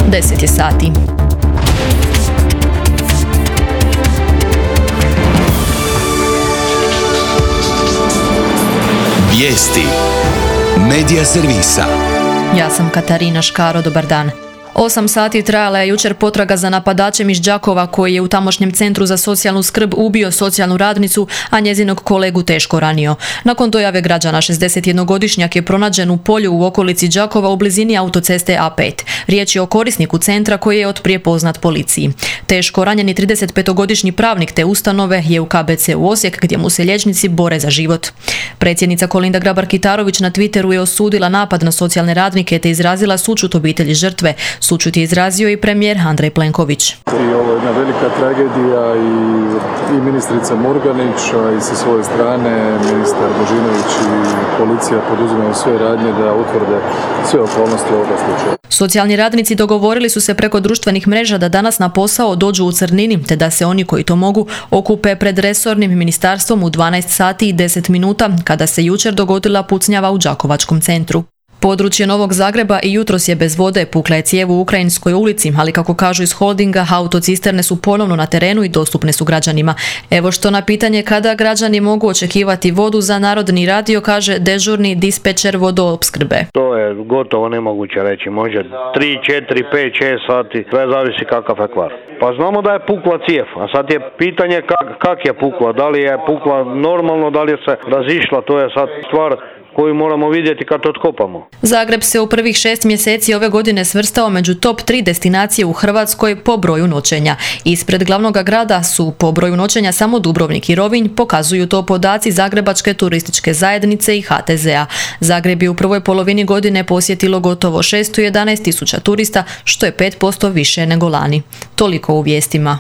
10 je sati. Vijesti Medija servisa. Ja sam Katarina Škaro, dobar dan. 8 sati trajala je jučer potraga za napadačem iz Đakova koji je u tamošnjem centru za socijalnu skrb ubio socijalnu radnicu, a njezinog kolegu teško ranio. Nakon dojave građana, 61-godišnjak je pronađen u polju u okolici Đakova u blizini autoceste A5. Riječ je o korisniku centra koji je otprije poznat policiji. Teško ranjeni 35-godišnji pravnik te ustanove je u KBC u Osijek gdje mu se liječnici bore za život. Predsjednica Kolinda Grabar-Kitarović na Twitteru je osudila napad na socijalne radnike te izrazila sućut obitelji žrtve. Sućut je izrazio i premijer Andrej Plenković. I ovo je jedna velika tragedija i ministrica Murganić, a i sa svoje strane ministar Božinović i policija poduzimaju sve radnje da utvrde sve okolnosti ovoga slučaja. Socijalni radnici dogovorili su se preko društvenih mreža da danas na posao dođu u crnini, te da se oni koji to mogu okupe pred resornim ministarstvom u 12 sati i 10 minuta, kada se jučer dogodila pucnjava u Đakovačkom centru. Područje Novog Zagreba i jutros je bez vode, pukla je cijev u Ukrajinskoj ulici, ali kako kažu iz holdinga, autocisterne su ponovno na terenu i dostupne su građanima. Evo što na pitanje kada građani mogu očekivati vodu za Narodni radio kaže dežurni dispečer vodoopskrbe. To je gotovo nemoguće reći, može 3, 4, 5, 6 sati, sve zavisi kakav je kvar. Pa znamo da je pukla cijev, a sad je pitanje kak je pukla, da li je pukla normalno, da li je se razišla, to je sad stvar koju moramo vidjeti kad otkopamo. Zagreb se u prvih 6 mjeseci ove godine svrstao među top 3 destinacije u Hrvatskoj po broju noćenja. Ispred glavnog grada su po broju noćenja samo Dubrovnik i Rovinj, pokazuju to podaci Zagrebačke turističke zajednice i HTZ-a. Zagreb je u prvoj polovini godine posjetilo gotovo 611.000 turista, što je 5% više nego lani. Toliko u vijestima.